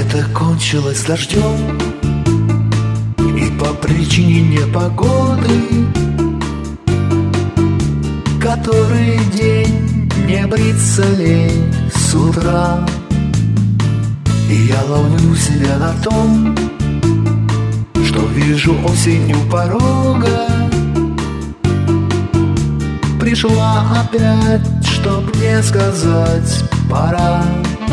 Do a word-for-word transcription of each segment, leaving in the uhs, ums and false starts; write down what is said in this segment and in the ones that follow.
Лето кончилось дождем, и по причине непогоды который день не бриться лень с утра. И я ловлю себя на том, что вижу осень у порога. Пришла опять, чтоб мне сказать пора.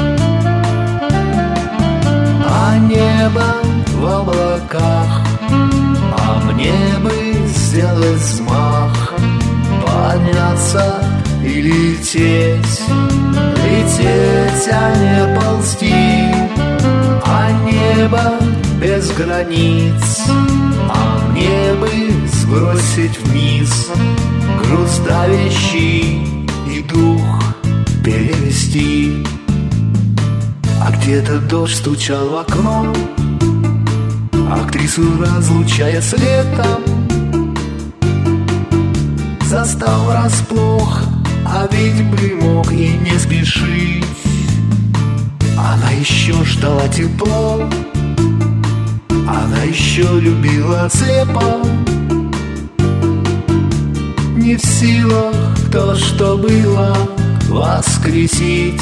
А небо в облаках, а мне бы сделать взмах, подняться и лететь, лететь, а не ползти. А небо без границ, а мне бы сбросить вниз груз давящий и дух перевести. А где-то дождь стучал в окно, актрису разлучая с летом. Застал врасплох, а ведь бы мог и не спешить. Она еще ждала тепло, она еще любила слепо. Не в силах то, что было, воскресить.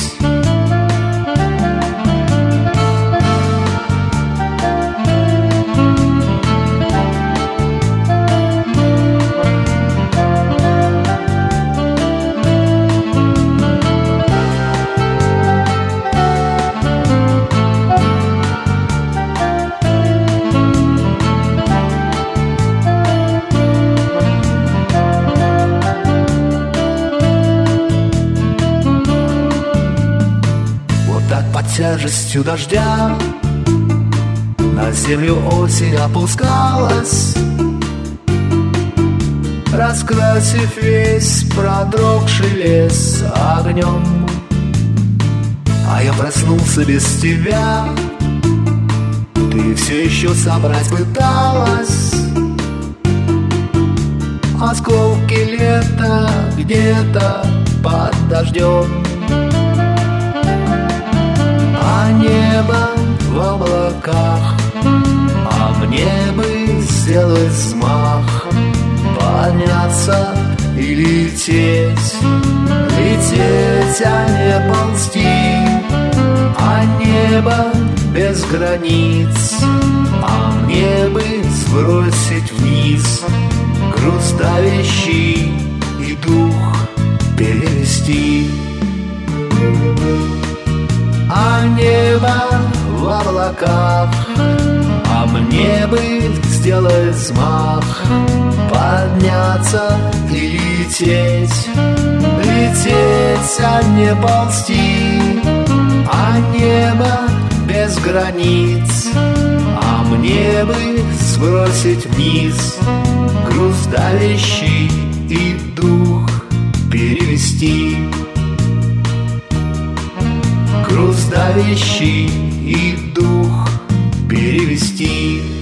Тяжестью дождя на землю осень опускалась, раскрасив весь продрогший лес огнем. А я проснулся без тебя, ты все еще собрать пыталась осколки лета где-то под дождем. А небо в облаках, а мне бы сделать взмах, подняться и лететь, лететь, а не ползти. А небо без границ, а мне бы сбросить вниз груз давящий и дух перевести. А небо в облаках, а мне бы сделать взмах, подняться и лететь, лететь, а не ползти. А небо без границ, а мне бы сбросить вниз груз давящий и дух перевести. Груз давящий и дух перевести.